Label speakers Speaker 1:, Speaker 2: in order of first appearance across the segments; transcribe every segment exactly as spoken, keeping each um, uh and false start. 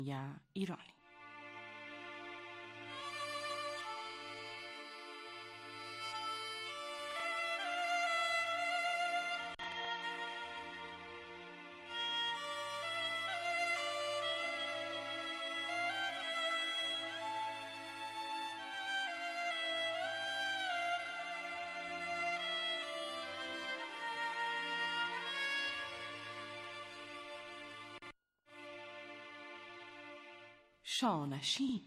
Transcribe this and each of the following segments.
Speaker 1: ایرانی. شانشین.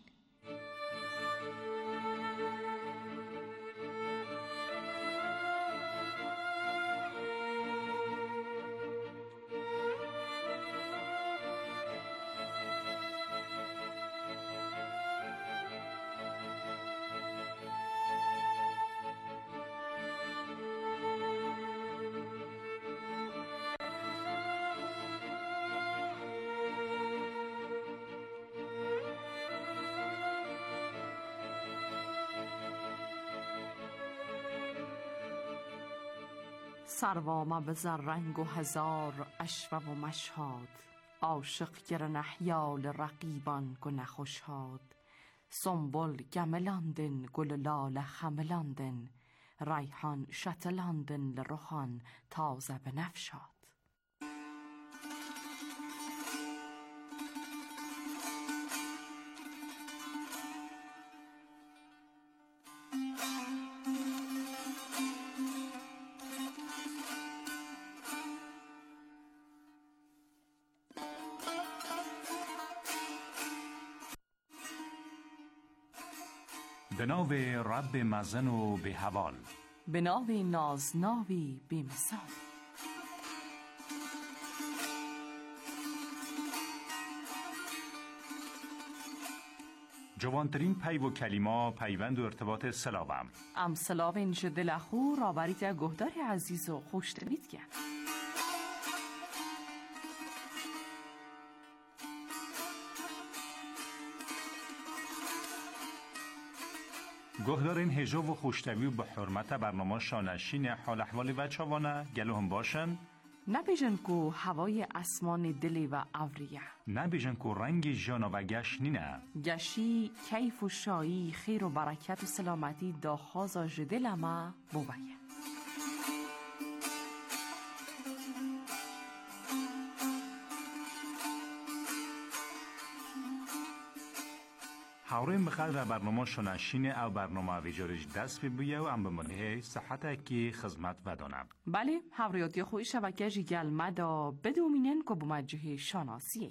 Speaker 1: سروامه به زررنگ و هزار اشوه و مشهاد، عاشق گرن احیال رقیبان گو نخوشهاد. سنبل گملاندن گل لاله خملاندن، ریحان شتلاندن لرخان تازه بنفشاد.
Speaker 2: به نام رب مزن و به حوال،
Speaker 1: به نام نازناوی بی مثال.
Speaker 2: جوانترین پی و کلمه پیوند و ارتباط سلاوم
Speaker 1: ام سلاو اینج دلخو را بریت گهدار عزیز و خوش دوید گن.
Speaker 2: گهدار این هجا و خوشتوی و به حرمت برنامه شانشین حال احوال بچه‌وانه گلو هم باشن.
Speaker 1: نبیجن کو هوای اسمان دلی و اوریه،
Speaker 2: نبیجن کو رنگ جانا و گشنی نه.
Speaker 1: گشی کیف و شایی خیر و برکت و سلامتی دا خوازا جدل ما بوبایه.
Speaker 2: حاورین بخاطر برنامه شناشینه او برنامه ویجارش دست ببیه و ام بمونه صحت کی خدمت ودانم.
Speaker 1: بله، حوریاتی خوی شبکه جیگل مدا بدومینن که بمجه شاناسیه.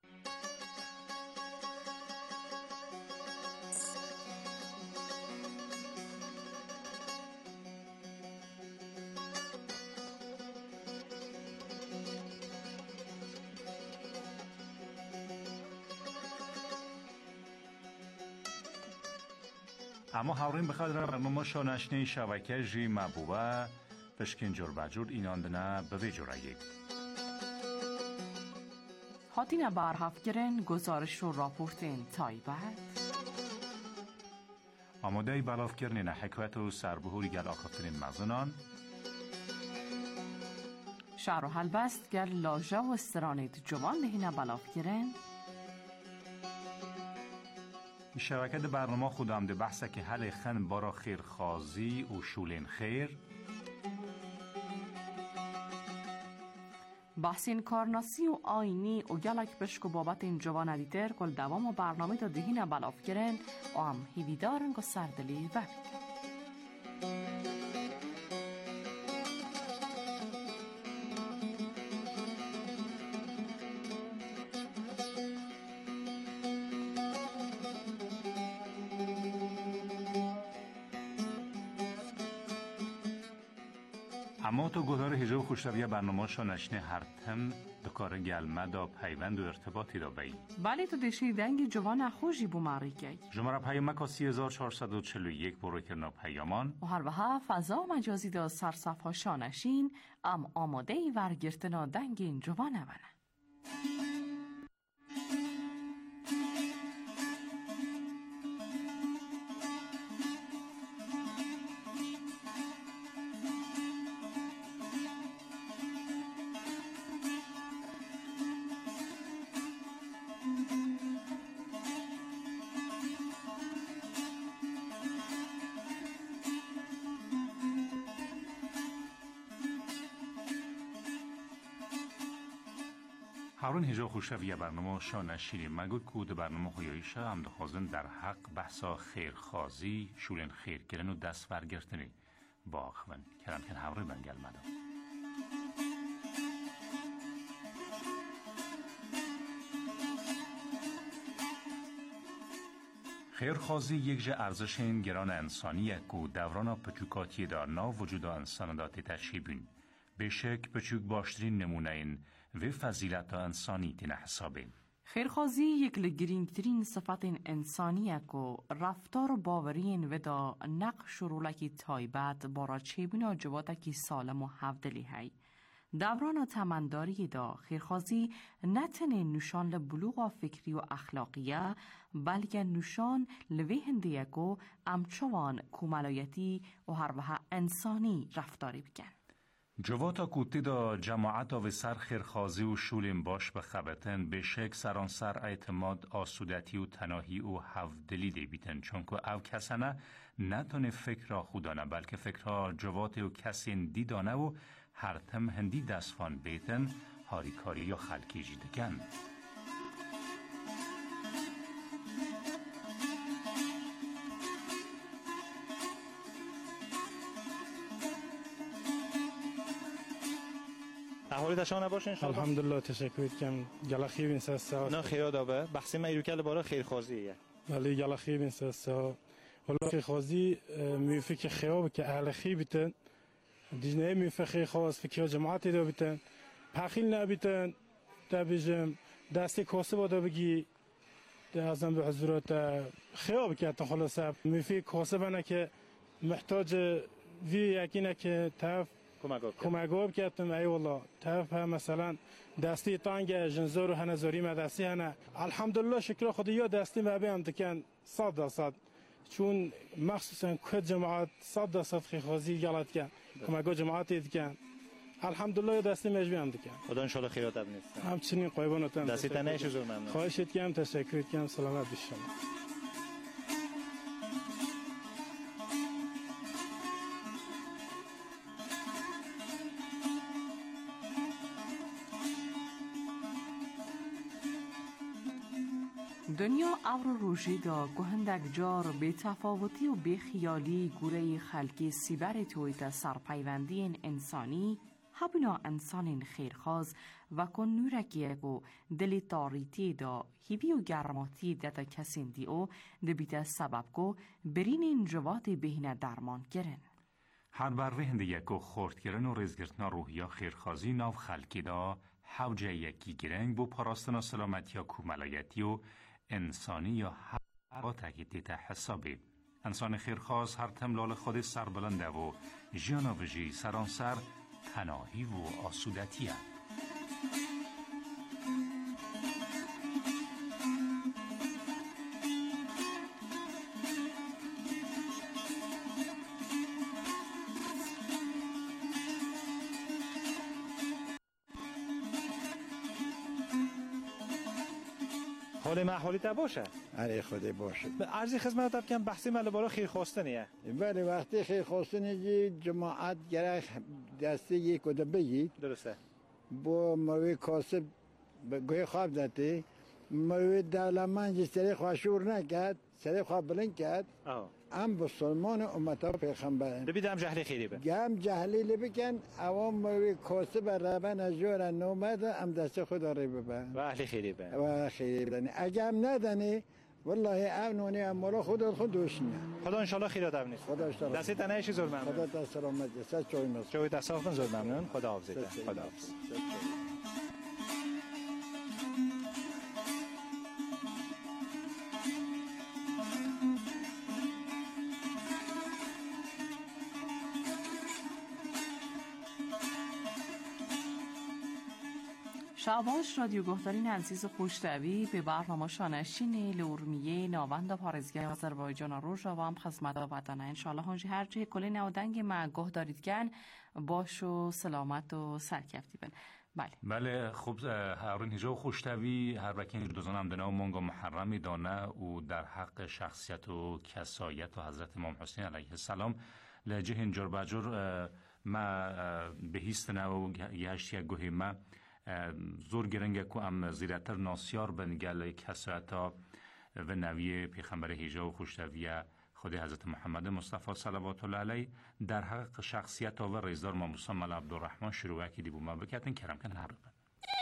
Speaker 2: اما حاورین بخاطر برنامه شانشینه شبکه جی مبوبه پشکین جور بجور ایناندنه به ویجورایی.
Speaker 1: هاتین برهف گرن گزارش و راپورتین تایبت.
Speaker 2: آماده بلاف کرنین حکوت و سربهوری گل آخفترین مزنان.
Speaker 1: شهر و حلبست گل لاجه و استرانید جوان لحین بلاف گرن.
Speaker 2: شبکه برنامه خودم ده بحثه که حل خن بارا خیرخازی و شولین خیر.
Speaker 1: بحثین کارناسی و آینی و گلک بشک و بابت این جوان ادیتر کل دوام و برنامه تا دهین بلاف گرن و هم هیویدارن و سردلی و
Speaker 2: اما تو گذار هجاب خوشتویه برنامه شانشینه هر تم دکار گلمه دا پیوند و ارتباطی دا بایی.
Speaker 1: بله تو دشی دنگ جوان خوشی بوماری که
Speaker 2: جمعه پیامه که سی هزار چهارصد و چهل و یک برو کرنا پیامان
Speaker 1: و هر وها فضا مجازی دا سرصفها شانشین ام آماده ای ورگرتنا دنگ این جوان ونه.
Speaker 2: هارون هجا خوشوی برنامه شانه شیری مگود کود برنامه خویایشه هم دخوازن در حق بحثا خیرخوازی شولن خیر کرن و دست برگرتنی با اخوان کرم کن هاوری بنگل مدام. خیرخوازی یک جه ارزش این گران انسانی یک و دوران پچوکاتی دار نا وجود انسان داتی تشیبین. بشک پچوک باشترین نمونه این و فضیلت انسانی تین حسابه.
Speaker 1: خیرخوازی یک لگرینگترین صفت انسانی که رفتار باورین و دا نقش و رولکی تایبت بارا چیبینا جواتکی سالم و هفدلی هی. دوران تمنداری دا خیرخوازی نتنه نشان لبلوغ فکری و اخلاقیه بلکه نشان لوی هندیه که امچوان کوملایتی و هر وحه انسانی رفتاری بکن.
Speaker 2: جواتا کوتی دا جماعت و سر خیرخوازی و شولیم باش بخبتن به شک سران سر اعتماد آسودتی و تناهی و هفدلی دی بیتن چون که او کسانه نتونه فکر را خودانه بلکه فکر را جوات و کسی دیدانه و هر تم هندی دستفان بیتن هاریکاری یا خلکی جیدگن.
Speaker 3: احوالی تشانه باشه انشالله.
Speaker 4: الحمدلله تشکر کم گلخی بین سسا.
Speaker 3: نه خیال دابه بحثی ما ایرو کل باره خیرخوازیه.
Speaker 4: ولی گلخی بین سسا. ولی خیرخوازی میفکر خیاب که اهل خی بیتن. دیجنه میفکر خیرخواز فکر جماعتی دا بیتن. پخیل نبیتن. تبیجم دستی کاسه بادا بگی. ازم به حضورات خیاب که تا خلاصه میفکر کاسه بنا که محتاج وی یکینه که طرف کمگاب کردم ای والله طرف مثلا دستی تانگ جنزور و هنزاری مدرسی هنه الحمدلله شکر خدایا دستی مبی هم دکن صد درصد چون مخصوصا که جماعت صد درصد خیرخوازی غلط کن کمگاب جماعتی دکن الحمدلله دستی مجبی هم دکن
Speaker 3: خدا انشالله خیرات نیست
Speaker 4: همچنین قایبانتون
Speaker 3: دستی تنهش زور ممنون
Speaker 4: خواهشت کنم تشکر کنم سلامت بشم.
Speaker 1: دنیا اور روشی دا گوهندک جار به تفاوتی و به خیالی گوره خلقی سیبر تویت سرپیوندی انسانی هبنا انسان خیرخواز و کن نورکیه گو دلی تاریتی دا هیوی و گرماتی دتا کسین دی او دبیت سبب گو برین این جوات بهینه درمان گرن.
Speaker 2: هر بر هنده یکو خورد گرن و رزگرتنا روحیا خیرخوازی ناو خلکی دا حوجه یکی گرنگ بو پاراستنا سلامتی یا کوملایتی و انسانی یا هر تاکیدی تا حسابی. انسان خیرخواز هر تملال خود سر بلنده و جانا وجی سران سر تناهی و آسودتیه.
Speaker 3: حال محالی تا باشه؟
Speaker 5: آره خدا باشه.
Speaker 3: عرضی خدمت تب کم بحثی مال باره خیرخواستنیه.
Speaker 5: ولی وقتی خیرخواستنی جماعت گره دسته یک کده بگید.
Speaker 3: درسته.
Speaker 5: با موی کاسب گوی خواب داده موی دولمن سری خواشور نکرد سری خواب بلند کرد.
Speaker 3: آه.
Speaker 5: ام بسلمان امتا پیغمبرن.
Speaker 3: لبی دم جهلی خیری به.
Speaker 5: گم جهلی لبکن اوام موی کاسب ربن از جور نومد ام دست خدا ری ببر.
Speaker 3: و اهلی خیری به.
Speaker 5: و اهلی خیری بدنی. اگه ام ندانی والله امنونی امولا خودت خود دوشنیه.
Speaker 3: خدا انشالله خیرات ام نیست.
Speaker 5: خدا اشتراک.
Speaker 3: دستی تنهایشی زور ممنون.
Speaker 5: خدا دست سلامت جسد چوی مست.
Speaker 3: چوی دست آفن زور ممنون. خدا حافظیده. خدا حافظ.
Speaker 1: شعباش رادیو گفتارین عزیز خوشتوی به برنامه شانشین لورمیه ناوند پارزگاه آذربایجان روش و هم خدمت وطنه انشالله هنجی هرچه کلی نودنگ ما گوه دارید کن باش و سلامت و سرکفتی بن. بله
Speaker 2: بله خوب هارون هجا خوشتوی هر وکین دوزان هم دنه و منگا محرمی دانه و در حق شخصیت و کسایت و حضرت امام حسین علیه السلام لجه هنجار بجور ما بهیستنه و گهشتی گوهی ما زور گرنگ که ام زیرتر ناسیار بن گل کسرتا و نوی پیغمبر هیجا و خوشتویه خود حضرت محمد مصطفی صلوات الله علیه در حق شخصیت و رئیسدار ماموسا ملا عبدالرحمن شروع کی دی بو ما بکتن کرم کن هر بن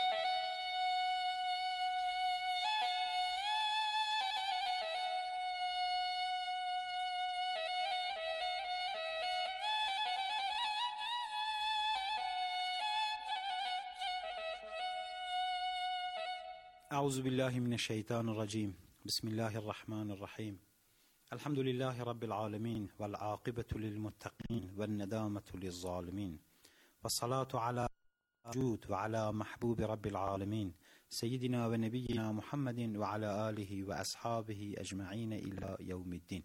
Speaker 6: أعوذ بالله من الشيطان الرجيم بسم الله الرحمن الرحيم الحمد لله رب العالمين والعاقبة للمتقين والندامة للظالمين والصلاة على جود وعلى محبوب رب العالمين سيدنا ونبينا محمد وعلى آله وأصحابه أجمعين إلى يوم الدين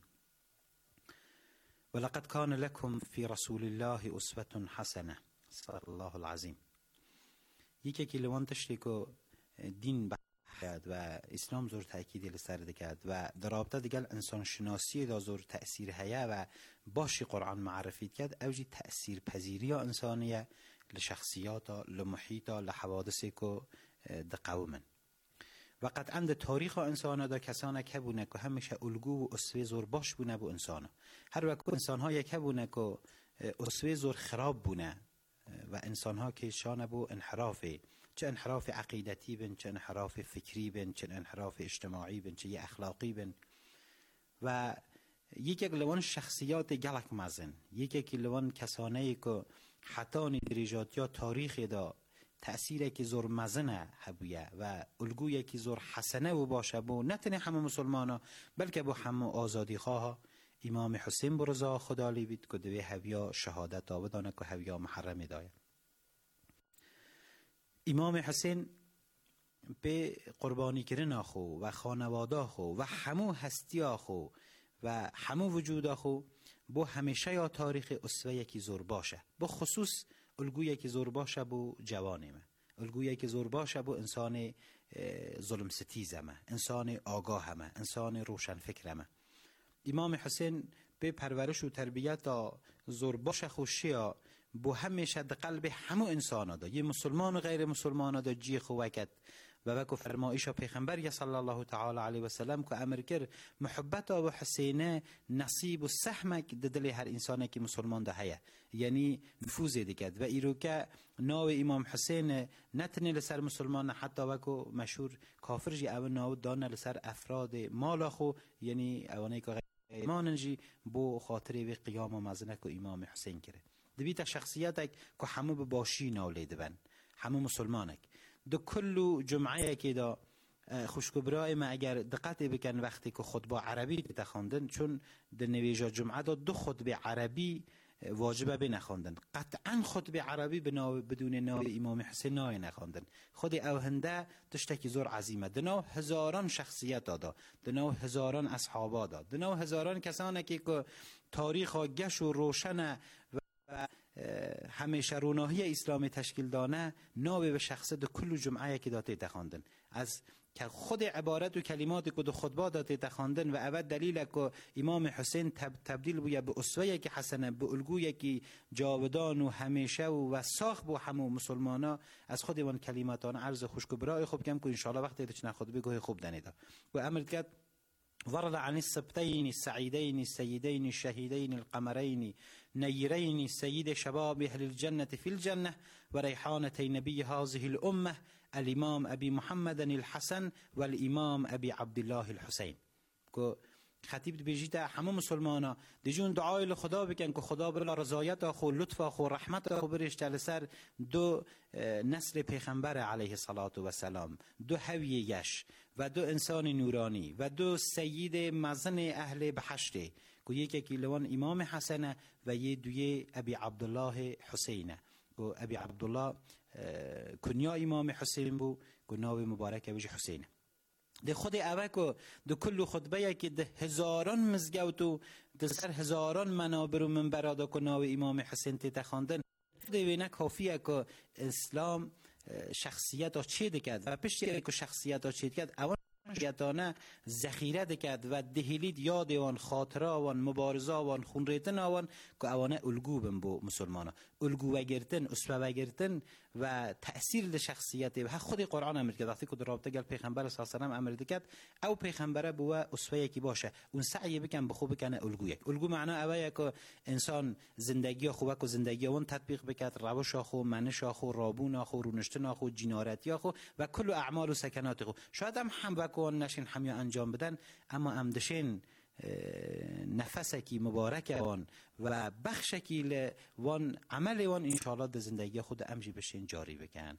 Speaker 6: ولقد كان لكم في رسول الله أسوة حسنة صدق الله العظيم. یکی که لوان تشتی که دین کرد و اسلام زور تأکیدی لسر کرد و در رابطه دیگر انسان شناسی دا زور تأثیر هیا و باشی قرآن معرفی کرد اوجی تأثیر پذیری انسانیه لشخصیاتا لمحیطا لحوادثی که دا قومن و قطعا دا تاریخ انسان دا کسانه که بونه که همیشه الگو و اسوه زور باش بونه بو انسانه هر وقت انسان ها یکه بونه که اسوه زور خراب بونه و انسان ها که شانه بو انحرافه چه انحراف عقیدتی بن چه انحراف فکری بن چه انحراف اجتماعی بن چه اخلاقی بن و یکی لوان شخصیات گلک مزن یکی لوان کسانه که حتی دریجات یا تاریخی دا تأثیری که زور مزنه هبویه و الگویی که زور حسنه و باشه بو نتنه همه مسلمانا بلکه بو همه آزادی خواه امام حسین برزا خدا لی بید که دوی هویا شهادت آودانه که هویا محرم دایه. امام حسین به قربانی کردن خو و خانواده خو و همو هستی خو و همو وجود خو بو همیشه یا تاریخ اسوه یکی زور باشه بو خصوص الگوی یکی زور باشه بو جوانیمه الگوی یکی زور باشه بو انسان ظلم ستیزمه انسان آگاهمه انسان روشن فکرمه. امام حسین به پرورش و تربیت زور باشه خوشیا بو همیشه در قلب همو انسان دا یه مسلمان و غیر مسلمان دا جی خوکت و وکو فرمایش پیغمبر صلی الله تعالی علیه و سلم که امر کرد محبت و حسینه نصیب و سهمک در دل هر انسانی که مسلمان ده هیه یعنی نفوذ دیگد و ایرو که ناو امام حسین نتنی لسر مسلمان حتی وکو مشهور کافر جی او ناو دانه لسر افراد مالا خو یعنی اوانه که ایمان جی بو خاطره و قیام و مزنک و امام حسین کرده دبیت شخصیتک که همه به باشی ناولیده بن همه مسلمانک دو کلو جمعه که دا خوشکبرای ما اگر دقت بکن وقتی که خطبه عربی تخوندن چون در نویجا جمعه دا دو خطبه عربی واجبه بنخوندن قطعا خطبه عربی بدون نام امام حسین نای نخوندن خود اوهنده تشتکی زور عظیمه دنو هزاران شخصیت دادا دنو هزاران اصحابا داد دنو هزاران کسانه که تاریخ گش و روشنه و همیشه روناهی اسلامی تشکیل دانه ناوی به شخصه دو کل جمعه که داته تخواندن از که خود عبارت و کلمات که دو خطبه داته تخواندن و اول دلیل که امام حسین تب تبدیل بویه به اسوه که حسنه به الگویه که جاودان و همیشه و ساخ بو همو مسلمانا از خود اون کلماتان عرض خوشکبرای خوب کم که انشاءالله وقتی تچنه خطبه گوه خوب دنیده و امر کرد ورد عن السبتين السعيدين السيدين الشهيدين القمرين نيرين سيد شباب أهل الجنة في الجنة وريحانتي نبي هذه الأمة الإمام أبي محمد الحسن والإمام أبي عبد الله الحسين. خطیب بیجیتا همه مسلمانا دیجون دعای خدا بکن که خدا برلا رضایت خو لطف خو رحمت خو برش تل سر دو نسل پیغمبر علیه الصلاة و سلام دو هویه‌اش و دو انسان نورانی و دو سید مزن اهل بحشته که یکی کیلوان امام حسن و یه دوی ابی عبدالله حسینه که ابی عبدالله کنیا امام حسین بو که ناو مبارک وجه حسینه ده خود اوکو ده کل خطبه که ده هزاران مزگوت و ده سر هزاران منابر و منبرادا که ناو امام حسین تیتا خواندن ده وینه کافیه که اسلام شخصیت ها چه دکد و پشتی که شخصیت ها چه دکد اول شخصیتانه ذخیره دکد و دهیلید یاد وان خاطره وان مبارزه وان خونریتن وان که اوانه الگو بن بو مسلمانا الگو وگرتن اسوه وگرتن و تأثیر در شخصیت و خود قرآن امر کرد وقتی که در رابطه گل پیغمبر صلی الله علیه و آله امر کرد او پیغمبره بو اسوه یکی باشه اون سعی بکن بخو بکنه الگو یک الگو معنا اوه که انسان زندگی خوبه که زندگی اون تطبیق بکرد روش خو منش خو رابون خو رونشتن خو جنارتی خو و کل اعمال و سکنات خو شاید هم هم بکن نشین هم انجام بدن اما امدشین نفسکی مبارک وان و بخشکی وان عمل وان انشاءالله در زندگی خود امجی بشین جاری بکن.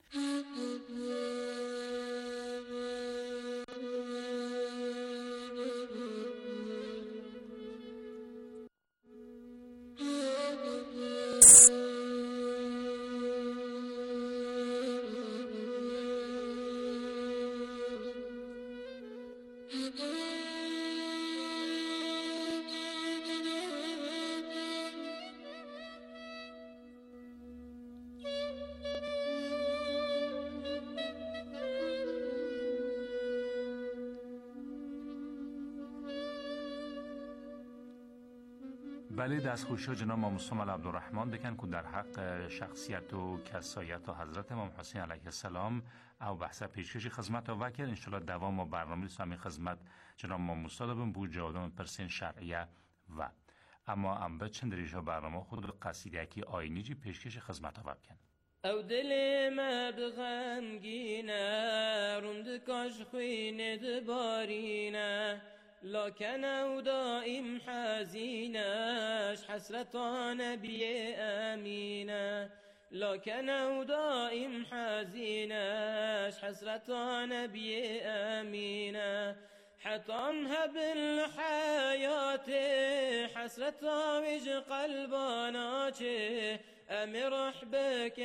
Speaker 2: بله دستخوشی جناب امام مصطفی عبدالرحمن دکن که در حق شخصیت و کسایت و حضرت امام حسین علیه السلام او بحث پیشکش خدمت و وکر انشالله دوام و برنامه سامی خدمت جناب امام مصطفی بن بو جوادان پرسین شرعیه و اما ام به چند ریجا برنامه خود قصیده کی آینی جی پیشکش خدمت و وکر
Speaker 7: او دل ما بغمگینه روند کاش خوینه دبارینه لكن او دائم حزيناش حسرة نبي آمينة لكن او دائم حزيناش حسرة نبي آمينة حتى انهب الحياة حسرة وج قلبانا امرح بك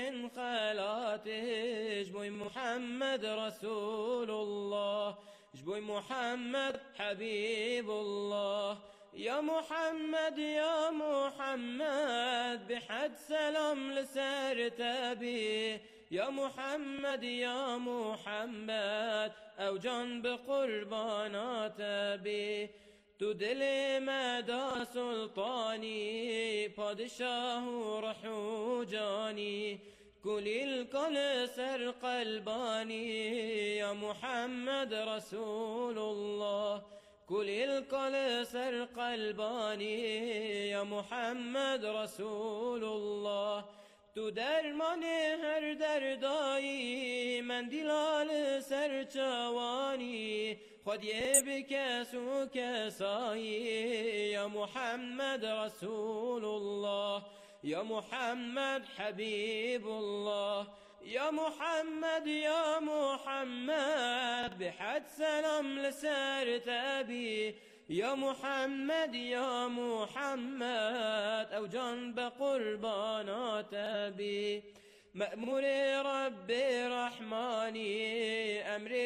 Speaker 7: خلاتش بوي محمد رسول الله جبوي محمد حبيب الله يا محمد يا محمد بحد سلام لسرت بي يا محمد يا محمد او جان بقربانات بي تو دل مدى سلطاني پادشاه روح و جاني كلي الكل سر قلباني يا محمد رسول الله كلي الكل سر قلباني يا محمد رسول الله تو درمان هر دردایی من دلال سر چوانی خود یه بکس و کسایی یا محمد رسول الله يا محمد حبيب الله يا محمد يا محمد بحد سلام لسرت أبي يا محمد يا محمد أو جنب قربانات أبي مأمور ربي رحماني أمري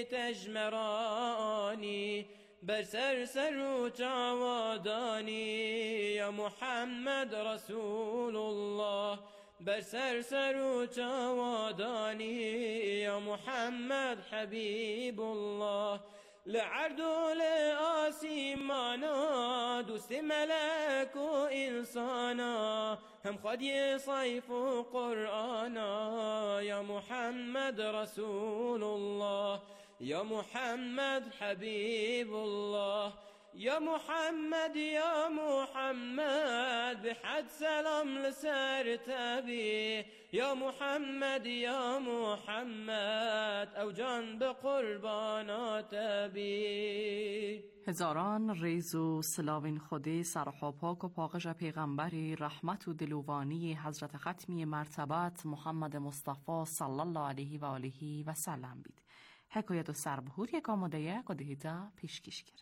Speaker 7: وتجمراني برسر سر و چاوادانی یا محمد رسول الله برسر سر و چاوادانی یا محمد حبیب الله لعرض و لآسیمانا دوست ملک و انسانا هم خودی صیف و قرآنا یا محمد رسول الله يا محمد حبيب الله يا محمد يا محمد بحد سلام لسرت أبي يا محمد يا محمد او جان بقربانات أبي
Speaker 1: هزاران ریز و سلاوین خودی سرها پاک و پاکش پیغمبری رحمت و دلوانی حضرت ختمی مرتبت محمد مصطفی صلی الله علیه و آله و سلم بید. حکایت و سربهور یک آماده یک و دهیده پیشکش کرد.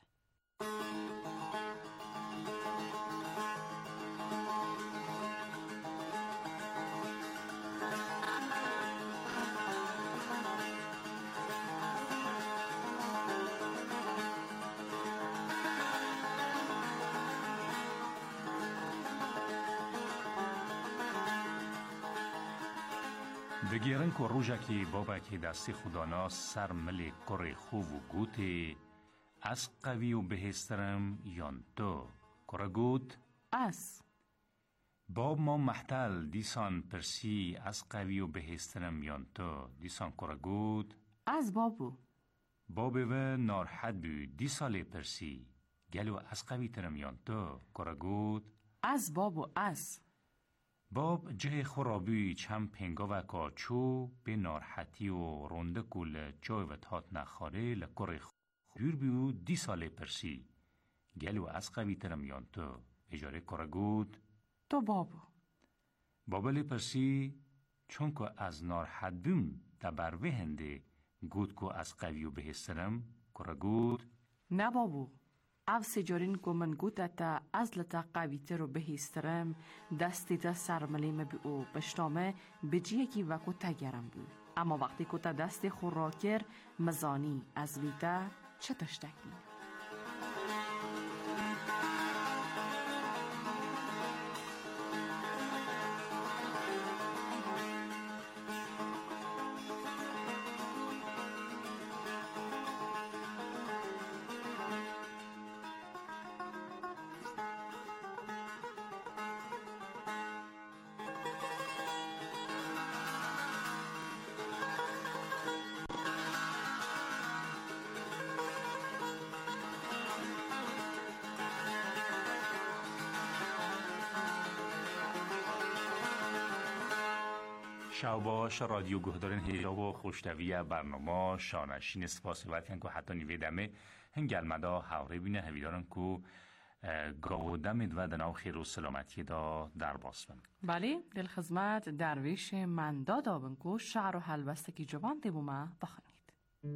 Speaker 2: دگیرن که روژه که بابا که دستی خدانا سر ملی کره خوب و گوتی از قوی و بهسترم یان تو کره گوت
Speaker 1: از
Speaker 2: باب ما محتل دیسان پرسی از قوی و بهسترم یان تو دیسان کرا گود
Speaker 1: از بابو.
Speaker 2: باب و نارحد بو دیساله پرسی گلو از قوی ترم یان تو کرا گود
Speaker 1: از بابو از.
Speaker 2: باب جه خرابی چم پنگا و کاچو به نارحتی و رونده کل جای و تات نخاره لکر خور بیو دی ساله پرسی گلو از قوی ترم یان تو اجاره کرا گود
Speaker 1: تو بابو.
Speaker 2: بابل پرسی چون که از نارحت بیم دبر وهنده گود که از قوی و بهسترم کرا گود
Speaker 1: نه بابو. او سجارین که من گودتا از لتا قوی تر و بهسترم دستی تا سرملیم بی او پشتامه بجیه کی وکو تگرم بود. اما وقتی که تا دست خوراکر مزانی از ویتا چه تشتکی؟
Speaker 2: شاوباش رادیو گهدارن هیجاب و خوشتوی برنامه شانشین سپاسی وقتی که حتی نیوه دمه هنگل مدا حوره بینه هویدارن که گاو دمید و دناو خیر و سلامتی دا در باسفن.
Speaker 1: بله دل خدمت درویش من دادابن که شعر و حلبسته که جوان دیبو ما بخونید.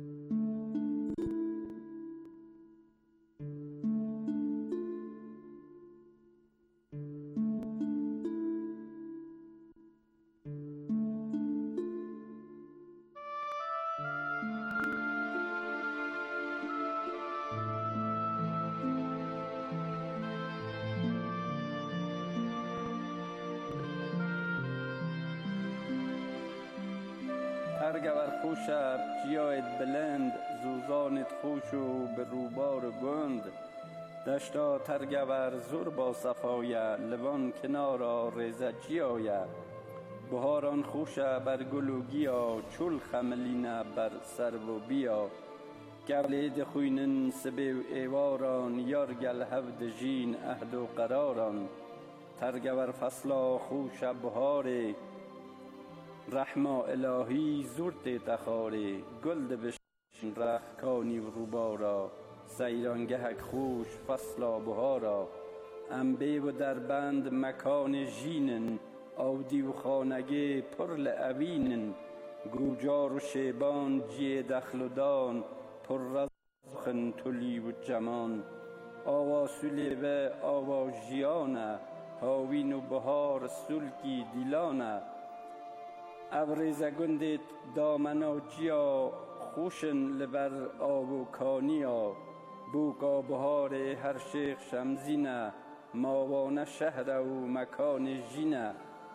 Speaker 8: ترگور خوشب جیایت بلند زوزانت خوش و به روبار گند دشتا ترگور زور با صفایه لبان کنارا ریزه جیایه بهاران خوشه بر گل و گیا چول خملینه بر سرو و بیا گلید خوینن سبه و ایواران یارگل هفد جین اهد و قراران ترگور فصلا خوشه بهاره رحمه الهی زورت تخاره گلد بشن رخ کانی و روبارا سیرانگهک خوش فصلا بهارا انبه و دربند مکان جینن آودی و خانگه پرل اوینن گوجار و شیبان جی دخلدان پر رزخن تولی و جمان آوا سلیبه آوا جیانه هاوین و بهار سلکی دیلانه ابریز گندت دامنا جیا خوشن لبر آب و کانیا بوکا بهار هر شیخ شمزینه ماوانه شهر و مکان جینه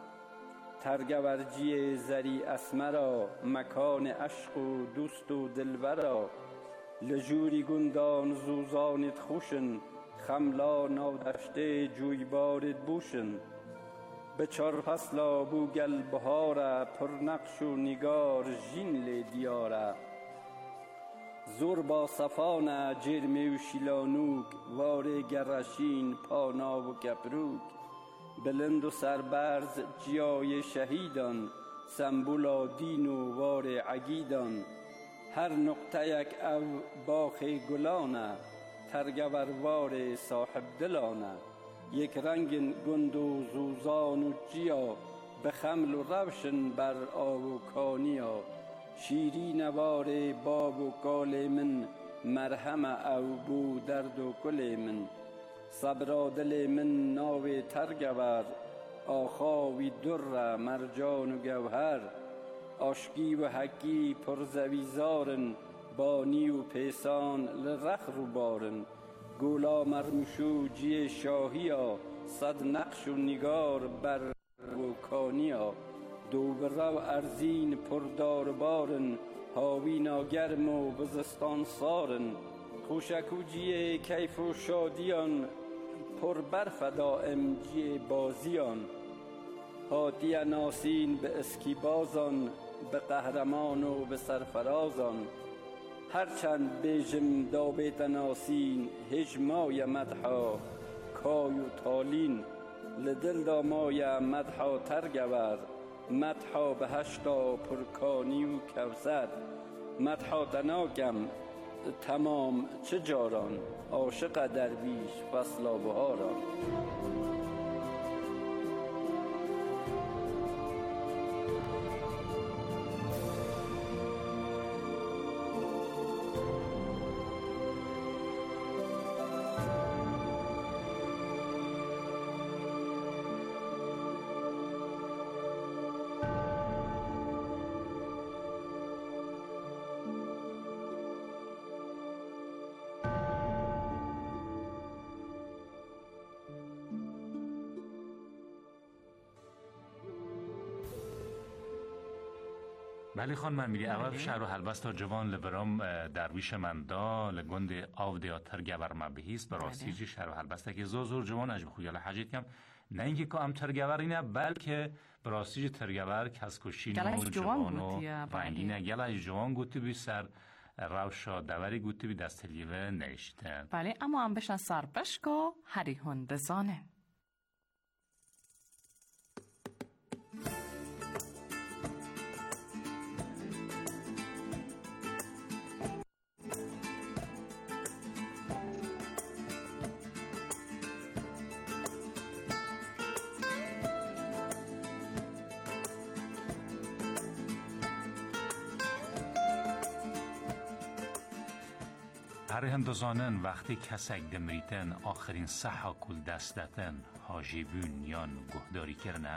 Speaker 8: ترگورجی زری اسمرا مکان عشق و دوست و دلبرا لجوری گندان زوزانت خوشن خملا نودشته جویبارت بوشن به چار فصلا بوگل بهاره پر نقش و نگار جین لی دیاره زور با صفانه جرمی و شیلانوک واره گرشین پانا و گبروک بلند و سربرز جیای شهیدان سمبولا دین و وار عگیدان هر نقطه یک او باخ گلانه ترگور وار صاحب دلانه یک رنگ گند و زوزان و جیا به خمل و روشن بر آب و کانیا شیری نوار باب و کال من مرهم او بو درد و کل من صبرا دل من ناو ترگور آخاوی در مرجان و گوهر آشکی و حکی پرزویزارن بانی و پیسان لرخ رو بارن گولا مرمشو جی شاهیا صد نقش و نگار بر و کانیا دو برو ارزین پردار بارن هاوینا گرم و بزستان سارن خوشکو جی کیف و شادیان پر برف دائم جی بازیان هاتی ناسین به اسکیبازان، به قهرمان و به سرفرازان. هرچند بیجم دابیت ناسین، هجمای مدحا کای و تالین. لدل دامای مدحا ترگور، مدحا به هشتا پرکانی و کوثر. مدحا تناکم تمام چه جاران، عاشق درویش فصل بهاران.
Speaker 2: بله خان من میگه اول شهر و هلبستا جوان لبرام درویش مندا لگند آو دیاتر گبر مبهیست براستی جی شهر و هلبستا که زور زور جوان اجب خویالا حاجت کم نه اینکه که ام ترگبر اینه بلکه براستی جی ترگبر کسکشین و جوان و رنگینه گلای جوان گوتی بی سر روشا دوری گوتی بی دستلیوه نیشتن.
Speaker 1: بله اما هم بشن سرپشکو هری هندزانه.
Speaker 2: هر هندزانن وقتی کسک دمریتن آخرین صحا کل دستتن حاجی بون یان گهداری کرنم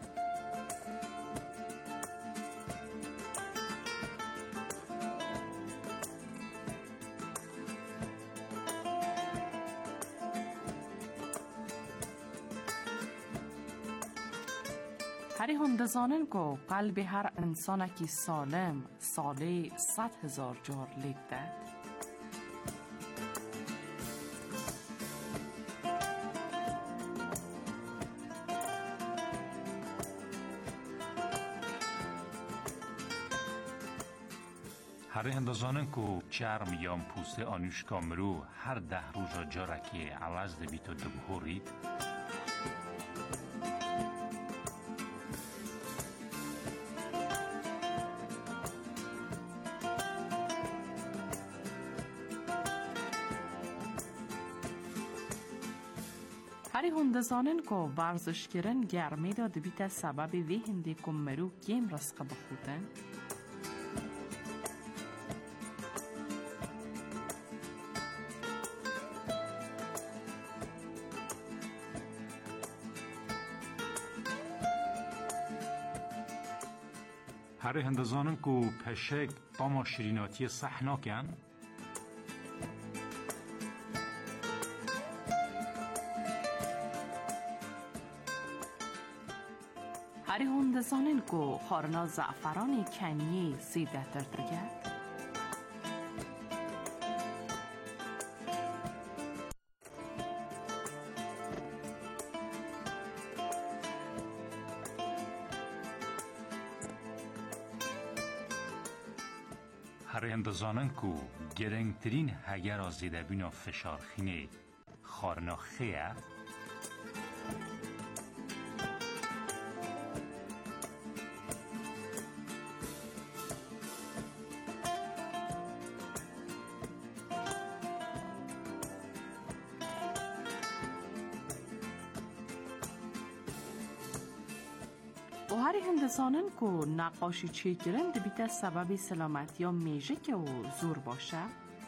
Speaker 1: هری هندزانن کو قلب هر انسان کی سالم ساله صد هزار جار لیک داد.
Speaker 2: هر هندزانن کو چرم یام پوسته آنوش کامرو هر ده روزا جارکی عوض دبیتو دبهورید
Speaker 1: هری هندزانن کو ورزش کرن گرمی دا دبیت سبب وی هنده کمرو گیم رسقه بخودن
Speaker 2: هر هندزانن کو پشک طاما شریناتی صحنا کن
Speaker 1: هری هندزانن کو خارنا زعفرانی کنیه سیده تردگد
Speaker 2: هر هندزانن کو گرنگترین هگر از زیدبینا فشارخینه خارنا خیه
Speaker 1: و هر هندزانن کو نقاشی چی کرن دبیت سبب سلامتی یا میجه که و زور باشه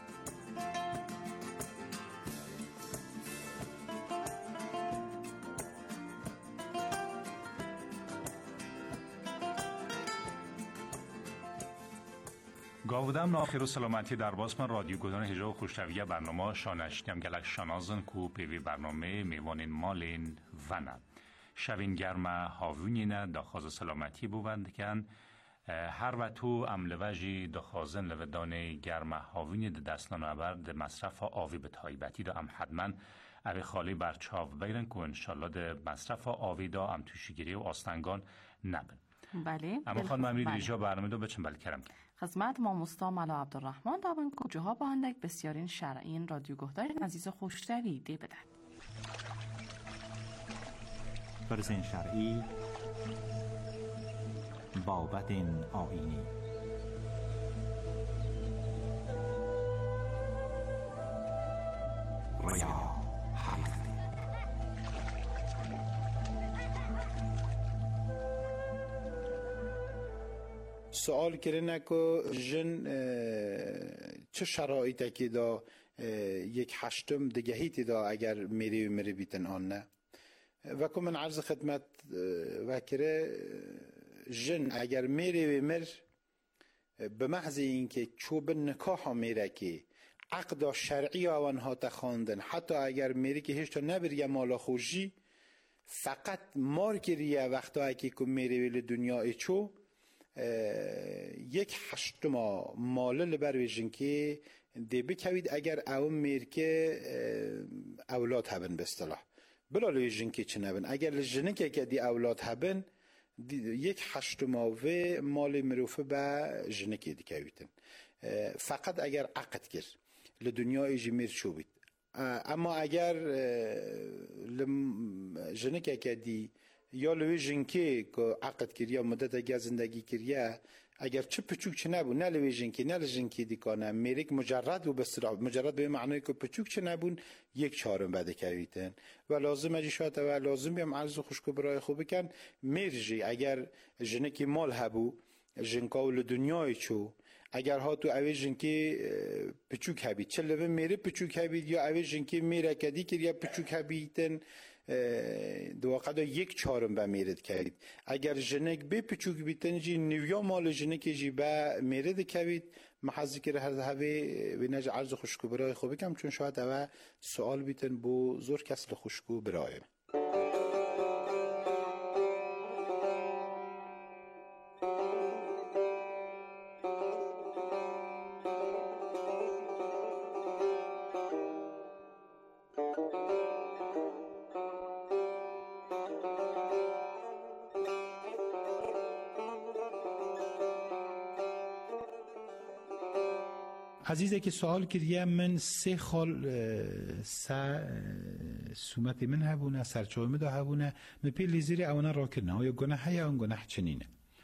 Speaker 2: گاودم ناخیر و سلامتی در باسمن رادیو گدان هجا و خوشتویه برنامه شانشتیم گلک شانازن کو پیوی برنامه میوانین مالین ونه شوین گرمه هاوونینه دا خواز سلامتی بوند کن هر و تو املوژی دخوازن لودانه گرمه هاوین دستان آورد مصرف آوی به تایبتی دا ام حتما اوی خالی برچاو بیرن که انشالله ده مصرف آوی دا ام توشیگیری و آستنگان نبن.
Speaker 1: بله.
Speaker 2: اما خانم امید دیجا برنامه دو بچن بلی کرم.
Speaker 1: خدمت ما مستا ملا عبدالرحمن دابن کجاها با هندک بسیارین شرعین رادیو گهدار عزیز خوشتری دی بدن.
Speaker 9: برزن شرعی بابت آینی ریا حقیقتی
Speaker 10: سوال کرنه که جن چه شرایطی که دا یک هشتم دگهیتی دا اگر میری و میری بیتن آن نه و که من عرض خدمت و کره جن اگر میری و مر به محض اینکه چوب نکاح میره که عقد شرعی آنها تخواندن حتی اگر میری که هیچ تا نبریه مالا خوشی فقط مار کریه وقتا که که میری ولی دنیا چو یک هشتم مال لبرویجن که دی بکوید اگر او میر که اولاد هبن به اصطلاح بلا لویجن که چه نبن اگر لجنه که دی اولاد هبن یک هشتماوه مال مروفه به جنه که دی کویدن فقط اگر عقد کرد لدنیای جمیر چو بید اما اگر جنه که دی یا لوی جنکی که عقد کریه مدت اگر زندگی کریه اگر چه پچوک چه نبون نه لوی جنکی نه لجنکی دیکانه میریک مجرد و بسرعب مجرد به معنی که پچوک چه نبون یک چهارم بده کویتن و لازم اجی شاید و لازم بیم عرض خوشکو برای خوب بکن میرجی اگر جنکی مال هبو جنکاول دنیای چو اگر ها تو اوی جنکی پچوک هبید چه لبه میره پچوک هبید یا اوی جنکی میره کدی کریا پچوک هبیدن دو واقعا یک چهارم به میرد کرد اگر جنک به پچوک بیتن جی نیویا مال جنکی جی به میرد کرد محضی که هر هوی و نج عرض خوشکو برای خوبی کم چون شاید اوه سوال بیتن بو زور کسل خوشکو برای
Speaker 6: عزیزه که سوال کردیم من سه خال سه سومت من هبونه سرچوه مده هبونه مپی لیزیری اونا را کرنه یا گناه یا اون گناه چنینه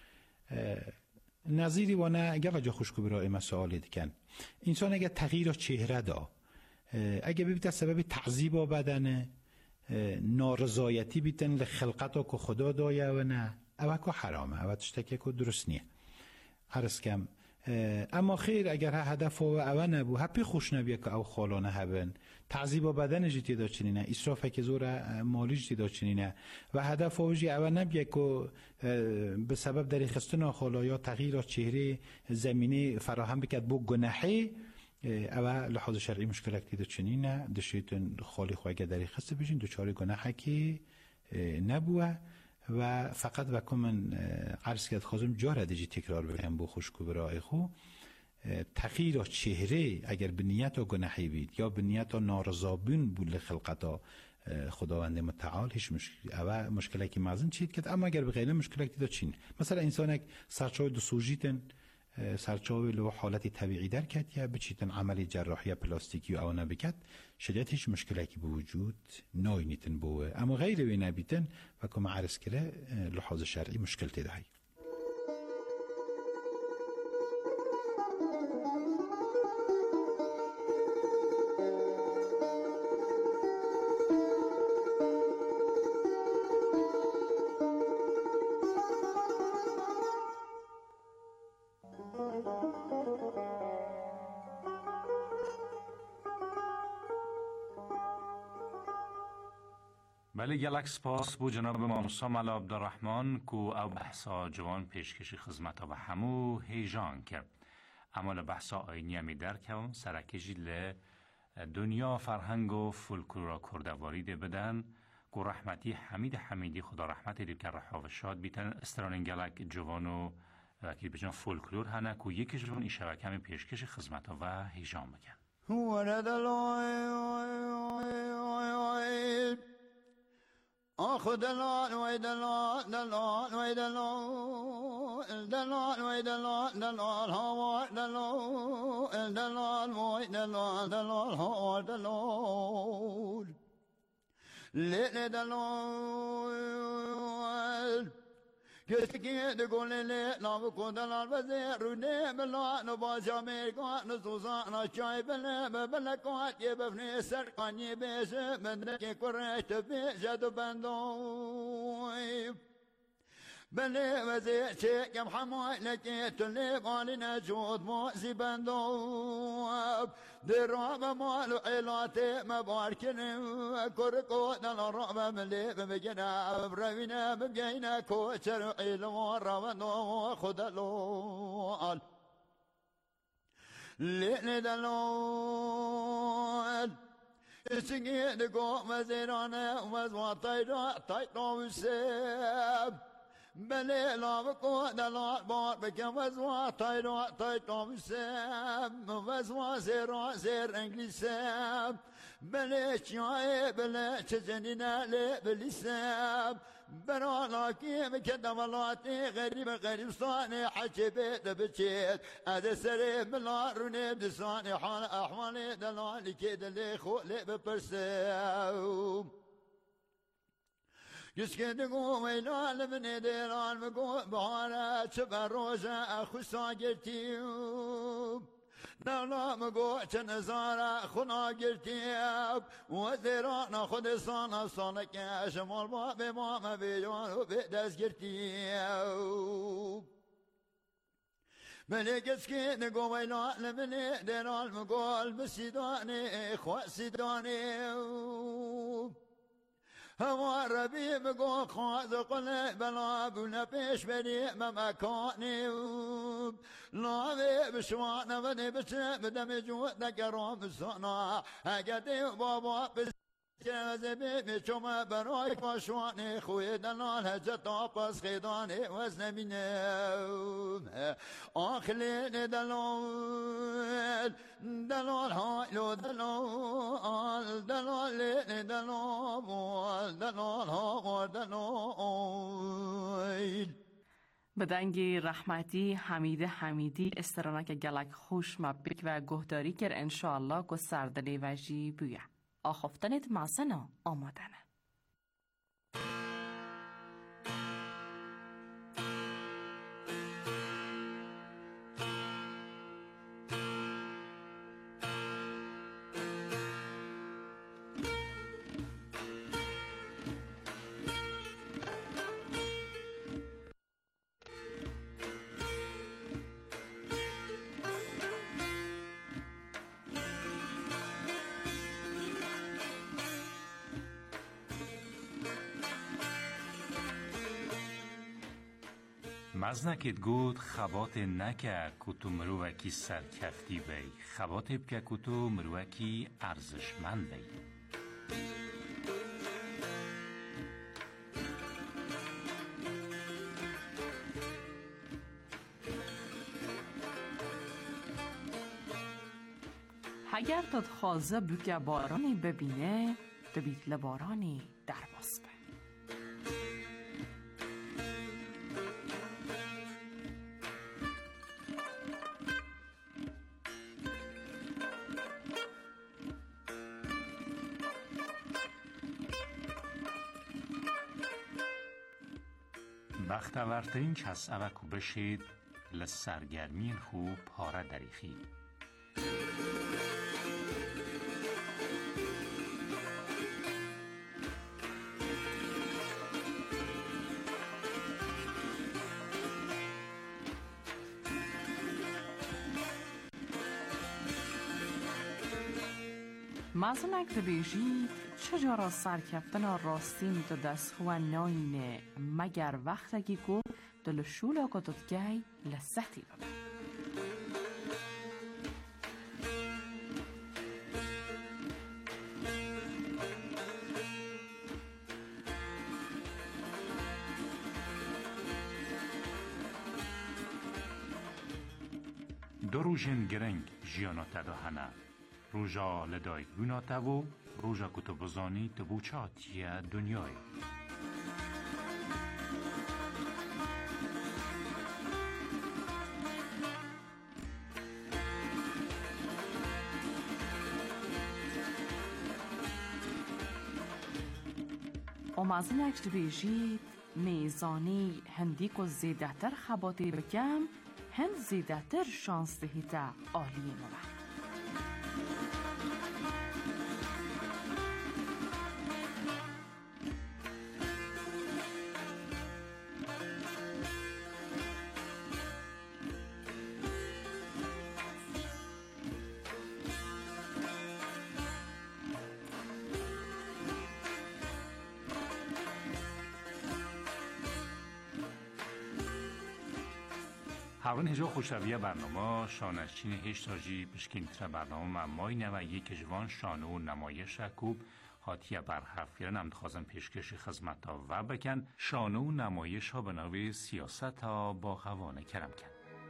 Speaker 6: نظیری وانه اگر جا خوشکو برای ما سوالی دکن انسان اگر تغییر چهره دا اگر ببیده سبب تعذیب و بدنه نارضایتی بیتن لخلقتا که خدا دایه و نه اوه که حرامه اوه تشتکه که درست نیه عرض کم اما خیر اگر ها هدف و او نبو هپی خوش نبیه که او خالانه هبن تعذیب و بدن جتی دا چنینه اسراف که زور مالی جتی دا چنینه و هدف و جی او نبیه که به سبب در خستن خالا یا تغییر چهره زمینه فراهم بکد بو گناحی او لحاظ شرعی مشکلات دا چنینه دشیتون خالی خواهی در خسته بشین دوچاره گناحی که نبوه و فقط وکم من عرض کرد خواستم جا دیجی تکرار بگم بو خوشکو برای خو تغییر چهره اگر به نیت و گناهی بید یا به نیت و نارضابون بود خلقتا خداوند متعال هیچ مشکل اوه مشکلی که مازن چید کرد اما اگر به غیر مشکلی که دا چین مثلا انسان یک سرچاوی دو سوژیتن سرچاوی لو حالت طبیعی در کرد یا بچیتن عملی جراحی پلاستیکی و او نبکد شدید هیچ مشکلی که بوجود ناینیتن بوه اما غیر وی نبیتن و کم عرض کرده لحاظ شرعی مشکل تدهی
Speaker 2: بله گلک سپاس بو جناب ماموسا ملا عبدالرحمن کو او بحثا جوان پیشکشی خدمتا و همو هیجان کرد اما لبحثا آینی همی در کم سرکشی ل دنیا فرهنگ و فولکلورا کردواری ده بدن کو رحمتی حمید حمیدی خدا رحمتی دیو که رحاو شاد بیتن استران گلک جوانو و که بجان فولکلور هنک و یکی جلون این شبکه همین پیشکش خدمت ها و هیجان بگن.
Speaker 11: آخو دلال وی دلال دلال وی دلال دلال وی دلال دلال هوا دلال دلال وی دلال دلال هوا دلال لیل دلال کسی که دگونه لیل نام کندلال وزیر رونه بلا نباز امریکا نسوزان چای بله بله کات یه بفنی سرقانی بیشه مدرک کرشت بیشه دو بندوی بله وزیر چکم حمای لکی تلی بالی نجود موزی بندوب در راب مالو علاتی مبارکنم کرکو دل راب ملی بمگنم روینم بگینه کوچر عیلو روانو خودلو لیل دلول اسنگی دگو وزیرانه وزوان تایرا تایرا وسیب بله لا کو دلال بار بکم وزوا تایرا تایرا وسیب وزوا زیرا زیر انگلیسم بله چای بله چزنینه لی بلیسم برالا کیم که دمالاتی غریب غریب صانع حجبه دبچید از سر ملا رونه بسانع حال احوال دلالی که دلی خولی بپرسم کس که دگو ویلال من دیران مگو بحاره چه بر روزه خسا گرتیم نالا مگو چه نزاره خنا گرتیم و زیران خود سانا سانا که شمال با به مام بیان و به دست گرتیم ملك سكين قوي لا لمن دير المقول بسيداني خوا سيداني هوا ربي بقول خاز قل بلا بنا بيش بدي ممكاني لا بشوانا بدي بس بدم جوت ذكرهم الصنا هقدي بابا بس جازبي بشوما براي قشواني خوي دلال هجت طاقس خيداني وزن منهم آخلين دلال دلال هايلو دلال دلال دلال دلال ها دلال
Speaker 1: بدنگی رحمتی حمید حمیدی استرانک گلک خوش مبیک و گهداری کر انشاءالله که سردلی وجی بویه آخفتنت معسنا آمادنه
Speaker 2: مزنکت گود خبات نکه کتو مروکی سرکفتی بی خبات بکه کتو مروکی ارزشمند بی
Speaker 1: اگر تاد خوازه بکه بارانی ببینه دبیت لبارانی در باسبه
Speaker 2: بختورترین کس اوکو بشید لسرگرمی خوب پاره دریخی
Speaker 1: مازنک دبیجید چجارا سرکفتن راستین تو دست خواه ناینه مگر وقتکی که دل شولا کتت گی لستی ببه
Speaker 2: دو روژن گرنگ جیانا تداهنه روژا لدایک بیناته و روژا کتبزانی تبوچاتیه دنیای.
Speaker 1: آمازن اکت بیجید میزانی هندی کو زیده تر خباتی بکم هند زیده تر شانس دهیتا آلی نوه.
Speaker 2: هاون هجا خوشویه برنامه شانشچین هشتاجی بشکین تر برنامه مای نوه یک جوان شانه و نمایش کوب هاتیه برحرف گرن هم دخوازم پیشکش خدمت ها و بکن شانه و نمایش ها به نوع سیاست ها با خوانه کرم کن.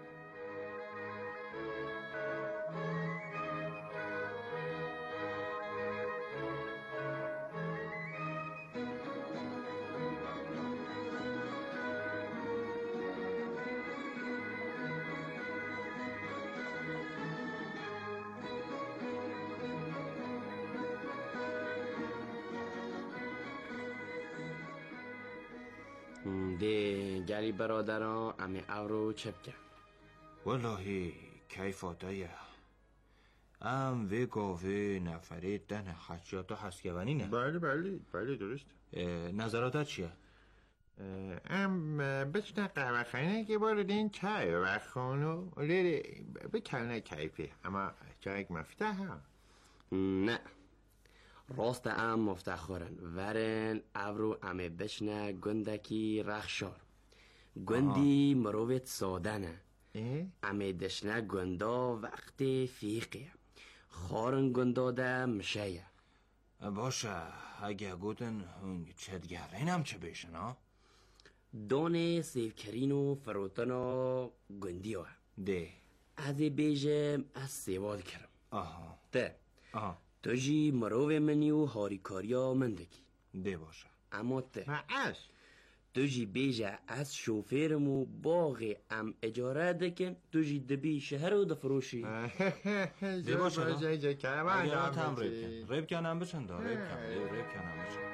Speaker 12: ده گلی برادران امی اورو چپ کن
Speaker 13: والله کیف آتایه ام وی گاوه نفره دن خدشیاتا هستگوانی نه؟
Speaker 14: بله بله بله درست.
Speaker 13: نظراتت چیه؟
Speaker 14: ام بچنه قهوه خانه که بارد این چای و خانو لیره بکنه کیفه اما چایک مفتح هم
Speaker 12: نه راست ام مفتخورن ورن اورو امه بشنه گندکی رخشار گندی مروت سادنه امه دشنه گندا وقت فیقه خارن گندا ده مشه
Speaker 13: باشه اگه گوتن چدگرین هم چه بشن ها؟
Speaker 12: دانه سیفکرین و فروتن و گندی ها
Speaker 13: ده
Speaker 12: از بیجم از سیواد کرم
Speaker 13: آها
Speaker 12: ده
Speaker 13: آها
Speaker 12: تو جی مروه منی و هاریکاریا مندکی
Speaker 13: ده باشه
Speaker 12: اما ته
Speaker 14: از
Speaker 12: تو جی بیجه از شوفیرم و باغ ام اجاره دکن تو جی دبی شهر و دفروشی
Speaker 13: ده باشه اگه آت هم ریب کن ریب کن هم بچن دا ریب کن ریب کن هم بچن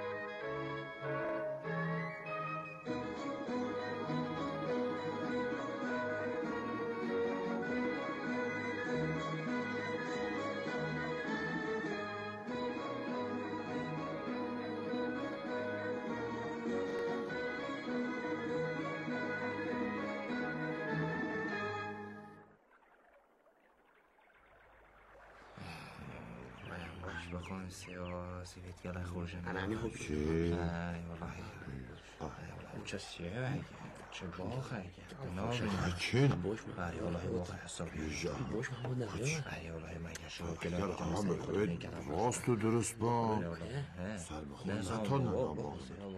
Speaker 13: بخون سیاه سیفیت گله خوشن
Speaker 12: انا همی خوب
Speaker 14: چی؟
Speaker 13: ای والله چه سیه بگه چه باخه بنابین
Speaker 14: چی؟
Speaker 12: بوش
Speaker 13: بری والله باخه حسابی
Speaker 12: بوش محمود نبیه
Speaker 13: بری والله مگه شما
Speaker 14: اگر هم بخوید راست و درست با سر بخون نتان نبا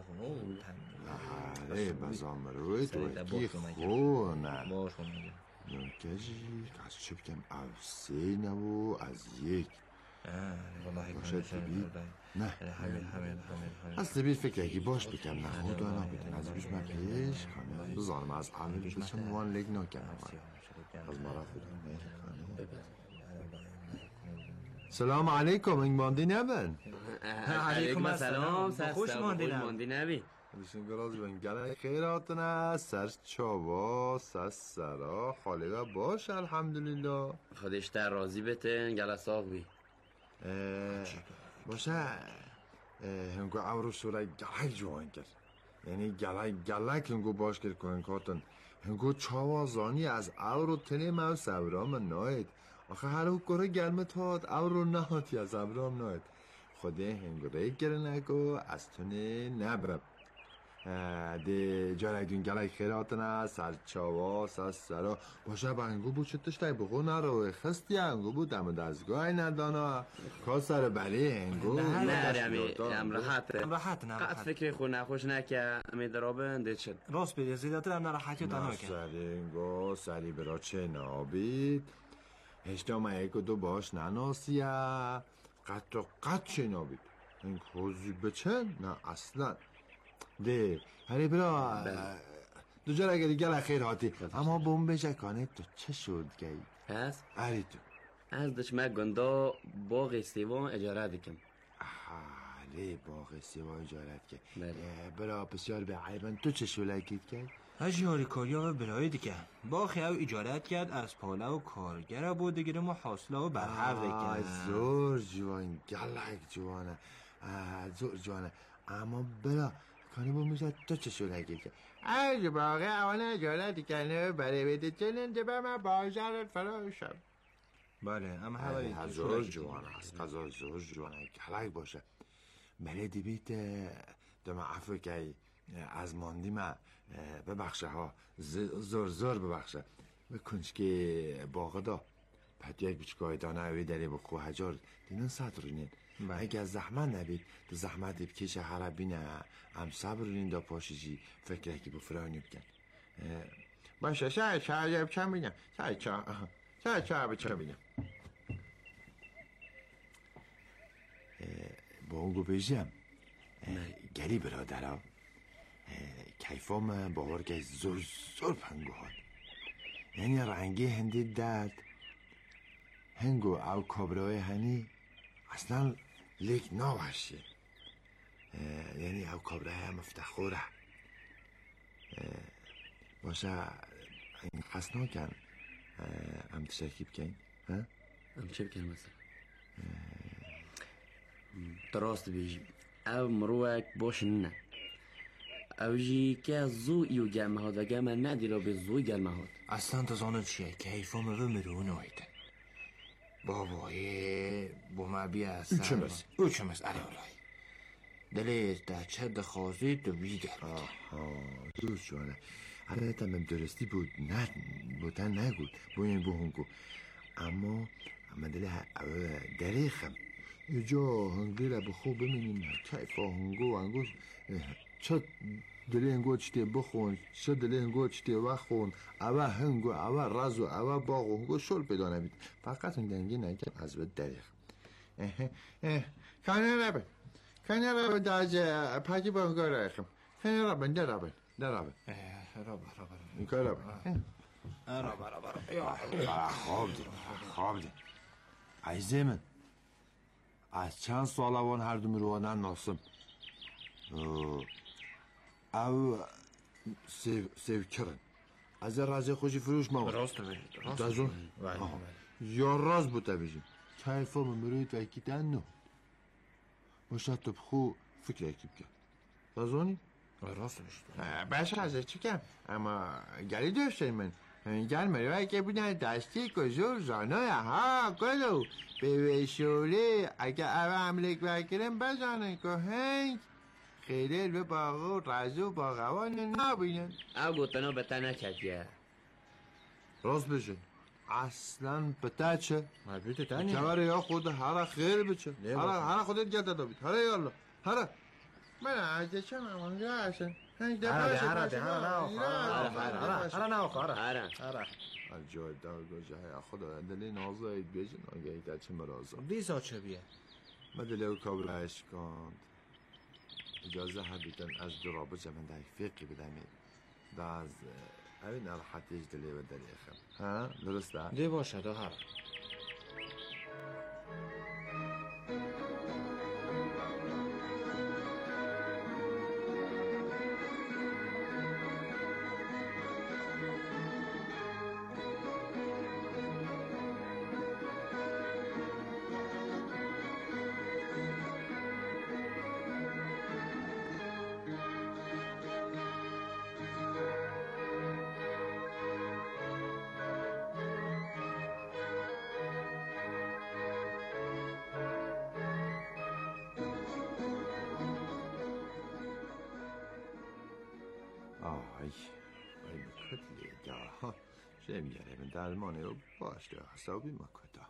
Speaker 14: بله بزام روی توکی خونه نوکجی از چه بکم اوسی نبو از یک باشد تبید نه از تبید فکر اگه باش بکم نخود و نبیدن از بیش من پیش خانه بزارم از عمل بچم وان لگ نکنم از مرد بودم سلام علیکم این ماندی نبن
Speaker 12: علیکم السلام خوش ماندی نبی
Speaker 14: بشین گراز بین گله خیراتونه سر چاوا سر سرا خالقه باش الحمدلله
Speaker 12: خودش در راضی بتن گله ساق بی
Speaker 14: باشه هنگو اورو سوره گلک جوان کرد یعنی گلک گلک هنگو باش کرد کنن کاتن هنگو چاوازانی از اورو تنه مو سورام ناید آخه هر او کره گرمت هاد اورو نهاتی از سورام ناید خوده هنگو ری گره نگو از تنه نبرم ده جارک دون گلک خیراتنا سرچاوا سرسرا باشه بانگو بود چطش تای بخون رو خستی انگو بود دم دستگاه ندانا کاسر بله انگو
Speaker 12: نه نه ام راحت ام راحت نه قد فکر خو نخوش نکه می درابن ده شد
Speaker 13: راست بده زیادتر ام نراحتی تنها کن
Speaker 14: سری انگو سری برا چه نابید هشتا ما یک و دو باش نناسیه قد و قد چه نابید این خوزی بچن نه اصلا ده هری برا دو جار اگر گل خیر هاتی اما بوم بشه کانه تو چه شد گی
Speaker 12: هست؟
Speaker 14: هری تو
Speaker 12: از دش ما گندا باغ سیوان اجاره دکم
Speaker 14: هری باغ سیوان اجاره که برا بسیار به عیبن تو چه شلکید که؟
Speaker 13: هجی هاری کاریا و برای دیگه باخی او اجارت کرد از پالا و کارگر بود دیگه ما حاصله و برحق
Speaker 14: دیگه زور جوان گلک جوانه زور جوانه اما برا کانی با میشه تو چه شلکید که؟ از باقی اوانه اجارت کنه برای بیده چنین جبه من بازارت فراشم
Speaker 13: بله اما هوایی
Speaker 14: زور جوانه هست قضا زور جوانه گلک باشه بله دی بیت دم عفو که از ماندی من ببخشه ها زور زور ببخشه بکنش که باقا دا پد یک بچگاه دانه اوی داری با خواه هجار دینن صدرینین اگه از زحمت نبید تو زحمت دیب کش حربینه هم صبرینین دا پاشیجی فکره که بفرانی بکن باشه شاید شاید چه بینم شاید شاید شاید شاید چه بینم با اونگو بیجیم گلی برادر کیفام با هرگه زور زور پنگو هاد یعنی رنگی هندی داد هنگو او کابرای هنی اصلا لیک ناوشه یعنی او کابرای هم افتخوره باشه این قصد ناکن هم تشرکی بکن
Speaker 12: هم چه بکن مثلا درست بیجی او مروک باش نه اوجی که زو ایو گرمه ها دا گرمه ندی را به زوی گرمه ها
Speaker 13: اصلا تزانه چیه که حیفا مگه مرونه هایده بابایی با ما بیا اصلا
Speaker 14: او چه مست
Speaker 13: او چه مست علی والای دلیت دا چه دخوازی تو بیده
Speaker 14: آها دو شوانه حالا تمام درستی بود نه بودن نگود بوین بو هنگو اما اما دلی دریخم جا هنگی را بخو بمینیم کیفا هنگو هنگو چه دلی هنگو چطه بخون چه دلی هنگو چطه وخون اوه هنگو اوه رازو اوه باغو هنگو شل پیدا نبید فقط اون دنگی نگه از به دریخ کنه ربه کنه ربه داجه پاکی با هنگو رایخم کنه ربه در ربه در ربه
Speaker 13: ربه ربه
Speaker 14: این که ربه
Speaker 13: ربه ربه
Speaker 14: خواب دی خواب دی عیزه من از چند سال اوان هر دو میروانن ناسم او سیو سیو کرن از رازه خوشی فروش ما
Speaker 13: راست بگید
Speaker 14: راست یا راست بوده بیشیم کیفا ممروید و اکی دن نو باشه تو بخو فکر اکی بکن رازونی؟
Speaker 13: راست بشید
Speaker 14: باشه رازه چی کم اما گلی داشته من گل مروید که بودن دستی کزور زانای ها کلو به وشوله اگه او عملک بکرم بزنن که هنگ خیلی به باغو رازو باغوان نبینن
Speaker 12: او گوتنا به تنه کتیه
Speaker 14: راست بشه اصلا بتا چه
Speaker 13: مربوط تنی
Speaker 14: کبر یا خود هر خیر بچه هر هر خودت گرد دابید هر یالا هر من عجه چه ممانجا هستن هنگ دفعه
Speaker 13: هر هر هر هر نه آخر
Speaker 12: هر
Speaker 13: هر
Speaker 14: جای دار گوشه خدا دلی نازاید بیجن آگهی در چه مرازا
Speaker 13: دیسا چه بیه
Speaker 14: مدلی او کابرش کند اجازه هدیتن از دو رابطه من در فقی بدمید دا از اوی نراحتیش دلی و دریخم ها درسته؟
Speaker 13: دی باشه دا هر
Speaker 14: ای ای بکتلی ها شم گره درمانی رو باشه حسابی مکتا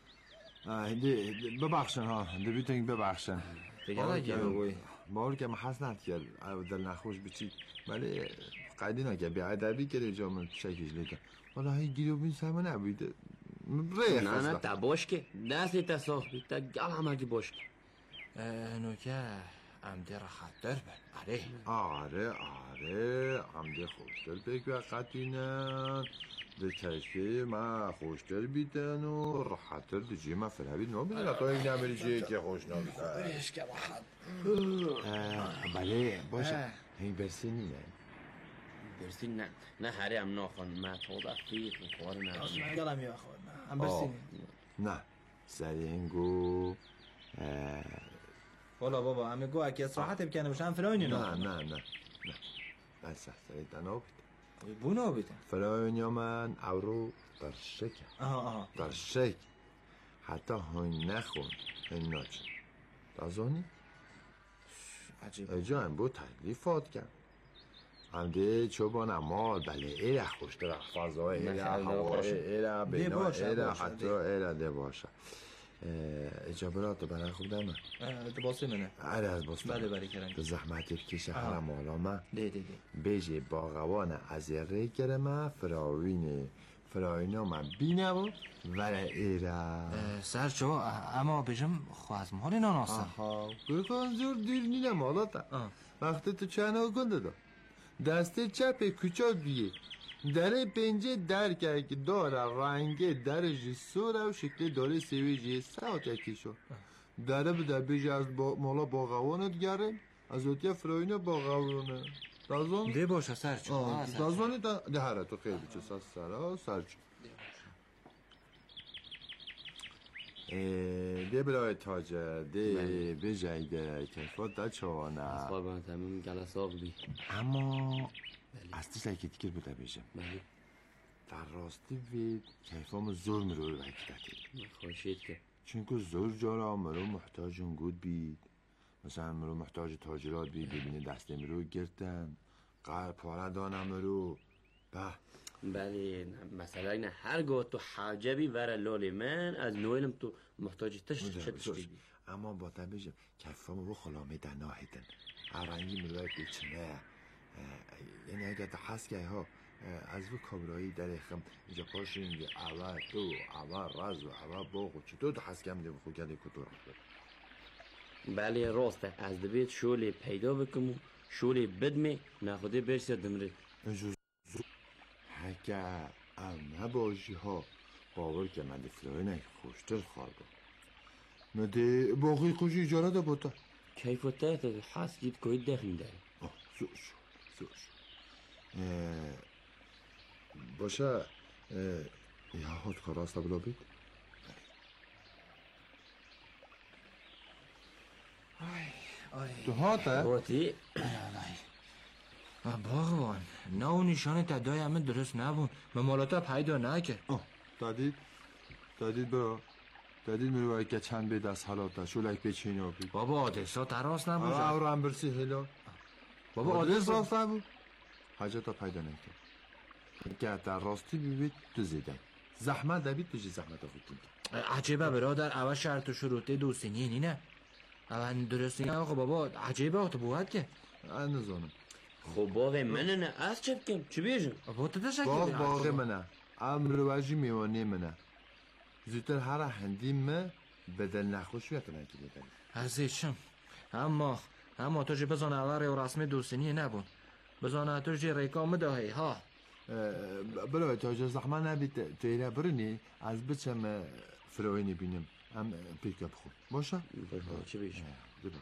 Speaker 14: ببخشن ها دبیتنگ ببخشن
Speaker 13: دیگه نگه بگوی
Speaker 14: بار که محس نت کرد دل نخوش بچی ولی قیدی نکرد بی ادبی کرد جامن شکیش لیکن والا هی گیرو بین سرما نبویده ریخ
Speaker 12: نه نه تا باش که دستی تا ساختی تا گل همه که باش که
Speaker 13: نوکه عمده را خطر بن آره
Speaker 14: آره آره عمده خوشتر بک و قطینن به چشکه ما خوشتر بیتن و راحتر دیجی ما فرابید نو بیدن تو این نمیری چیه که خوش نبیدن
Speaker 11: بریش که بخد
Speaker 14: بله باشه این برسینی نه
Speaker 12: برسین نه نه هری هم ناخون ما تو دفیق خوار نه
Speaker 11: گلم یا خوار نه هم برسینی
Speaker 14: نه سرینگو
Speaker 13: والا بابا همه گو اکی استراحت بکنه بشه هم فلاینی
Speaker 14: نه نه نه نه بس سریعتا نابید
Speaker 13: بو نابیدن
Speaker 14: فلاینی من اورو در شک
Speaker 13: آها
Speaker 14: در شک حتی هاین نخون این ناچن دازانی
Speaker 13: عجیب
Speaker 14: اجا هم بود تکلیفات کن همده چوبان امال بله ایره خوشتر فضای ایره هوا ایره بینا ایره حتی ایره ده باشه اجابرات برای خوب دمه
Speaker 13: ده باسی منه
Speaker 14: اره از باسی
Speaker 13: بله بری کرن
Speaker 14: به زحمتت کشه حرم آلامه
Speaker 13: ده ده ده
Speaker 14: بیجه باغوان از ری کرمه فراوینه فراوینا من بینه و وره ایره
Speaker 13: سرچو اما بجم خوازم حالی ناناسه
Speaker 14: آها بکن زور دیر نینه مالاتا وقتی تو چنه گنده دا دسته چپ کوچاک بیه در پنجه در که داره رنگ درجه سوره و شکل داره سویجه ساعت یکی شو داره به در بیجه از با مالا باغوانت گره از اوتیه فراینه باغوانه دازان
Speaker 13: ده باشه سرچو
Speaker 14: دازانی ده هره تو خیلی چه سر سره سرچو ده برای تاجر ده بجایده کفات ده چوانه
Speaker 12: اصبار بنا تمام گلس آب بی
Speaker 14: اما از تی سایکی تکر بوده بیشم در راستی وید کیفام زور مرو رو بکتاتی
Speaker 12: خوشید که
Speaker 14: چونکه زور جارا مرو محتاج اونگود بید مثلا مرو محتاج تاجرات بید ببینه دسته مرو گرتن قرار پاره دانم مرو به
Speaker 12: بله مثلا اینه هرگاه تو حاجبی ور لالی من از نویلم تو محتاج تشت شد بید
Speaker 14: اما با تا بیشم کیفام رو خلامه دناهیدن هرانگی مروی بیچنه یعنی اگر تا حس که ها از و کابرایی در اخم اینجا پاشین که اول تو اول راز و اول باقو چطور تو حس که هم دیو خود گرده کتور
Speaker 12: بله راسته از دبید شولی پیدا بکمو شولی بدمه نخوده برسی دمره
Speaker 14: هکه ام نباشی ها باور که من دفلای نک خوشتر خوابه نده باقی خوشی اجاره دا بودا
Speaker 12: کیف و تحت حس گید کوید دخیم داره
Speaker 14: زور شو زور شو باشه یا هات کاراست بلا بید تو هاته؟
Speaker 12: باتی
Speaker 13: باغوان نه و نشانه تدای همه درست نبون ممالاتا پیدا نکه
Speaker 14: دادید دادید برا دادید میروی که چند بید از حالاتا شولک بچینه و بید
Speaker 13: بابا آدرسا تراس نبوشه
Speaker 14: او رو هم برسی هلا
Speaker 13: بابا
Speaker 14: آدرس راست نبود حاجتا پیدا نکه اگر در راستی ببید تو زیدن زحمت دوید تو جی زحمت خودتون
Speaker 13: عجیبه برادر اول شرط و شروطه دوستینی نینه اول درستی نه آقا بابا عجیبه آقا تو بود که
Speaker 14: من نزانم
Speaker 12: خب باقی منه نه از چه بکم چه بیشم
Speaker 13: بابا تو دشکی
Speaker 14: باق باقی منه امر وجی میوانی منه زودتر هر هندیم من بدل نخوش بیتونه که بدن
Speaker 13: عزیزشم اما اما تو جی بزانه اول و رسم دوستینی نبون بزانه تو جی ریکا مدهی ها
Speaker 14: برای تاجر زحمه نبید تیره برنی از بچم فراوینی بینم هم پیکا بخون باشه؟
Speaker 12: چه بیشم
Speaker 14: ببین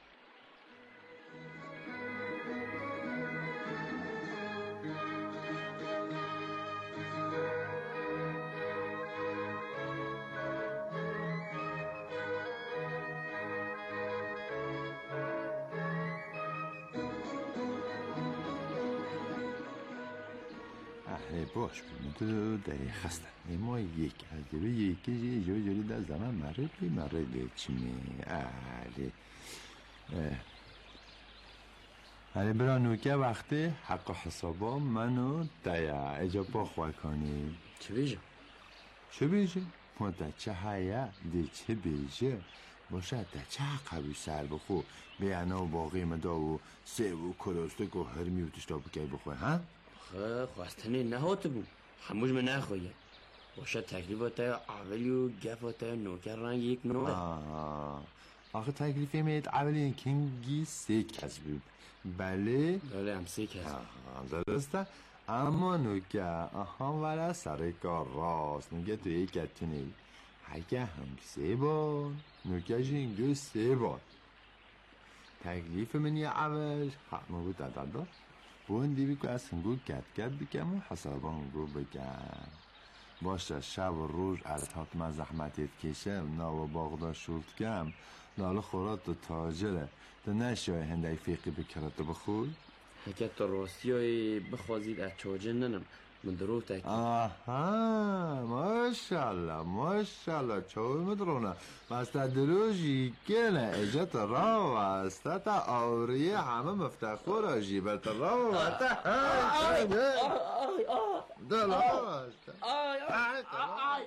Speaker 14: باش بینم تو داری خستن اما یک از دیوه یکی جی جوی جوری در زمان مرد بی مرد چیمه آره ولی برا نوکه وقتی حق و حسابا منو دیا اجا باخواه کنی.
Speaker 12: چه بیجه؟
Speaker 14: چه بیجه؟ ما دا چه حیه دی چه بیجه باشد دا چه حقبی سر بخو بیانا و باقی مدا و سه و کلاستک و هرمی و تشتا بکی بخواه ها؟
Speaker 12: خب خواستنی نهات بود هموش من نخواهید باشد تکلیفات های اولی و گفات های نوکر رنگ یک نوع.
Speaker 14: آه آخه تکلیفی میت اولی کنگی سه کس بود. بله
Speaker 12: بله هم سه کس
Speaker 14: بود درسته اما نوکه آها ولی سر کار راست نوکه تو یک کتونی اگه هم سه بار نوکه جنگو سه بار تکلیف منی اول حق نبود دادا بوندی بی که از هنگو کت کت بکم و حسابا هنگو بکم باشه شب و روز از حتما زحمتت کشم نا و باغدا شورت کم ناله خورات و تاجره تو نشای هنده فیقی بکرات و بخور
Speaker 12: حکت راستی های بخوازید از چاجه ننم من درو تکی
Speaker 14: آها ماشالله ماشالله چاوی مدرونه مستا دروژی کنه اجت راو استا تا آوریه همه مفتخور آجیبت راو استا آی آی آی آی دل آی آی آی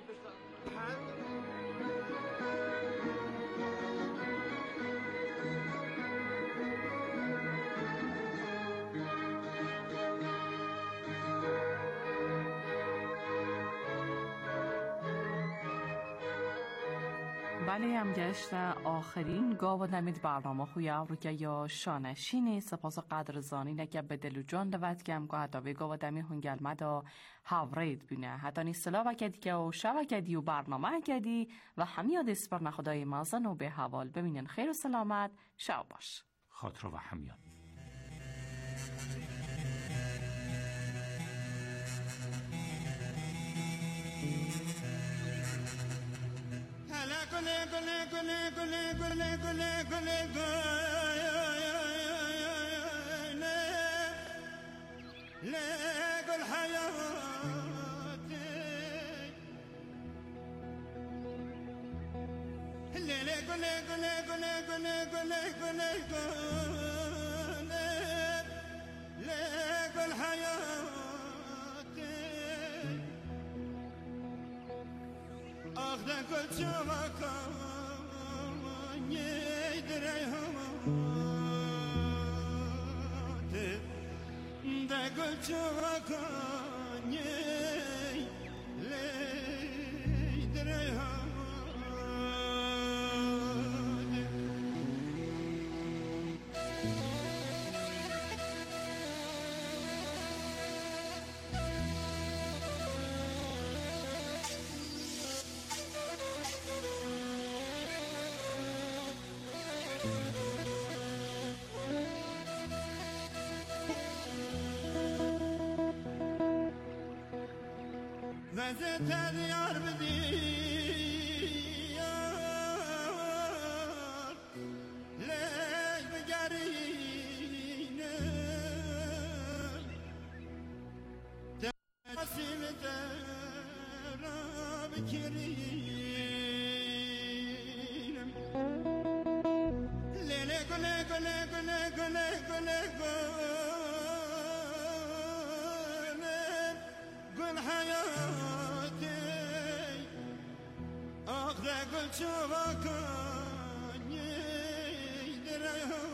Speaker 1: بله هم گشت آخرین گاو دمید برنامه خوی رو که یا شانشینی سپاس قدر زانی نکه به دل و جان دوت که هم که حتی به گاو دمی هنگل مدا هاورید بینه حتی نی سلا وکدی که و شا وکدی و برنامه کدی و همیاد اسپر نخدای مازن و به حوال ببینن خیر و سلامت شو باش
Speaker 2: خاطر و همیان
Speaker 15: وزت یار بدی لیش بگرینه تسیم را بکرینم لیله گله گله گله گله گله گله گل حیاتی آخر گل چوکانی درهم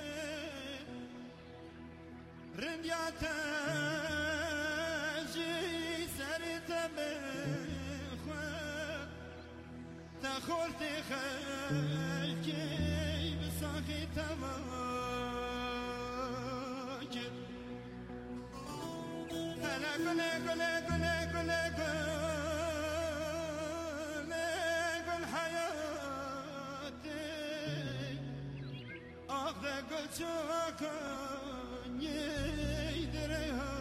Speaker 15: رندیات خورتی خلکی بساخی تواجر هلا گله گله گله گله گله گل حیاتی آخر گل چاکنی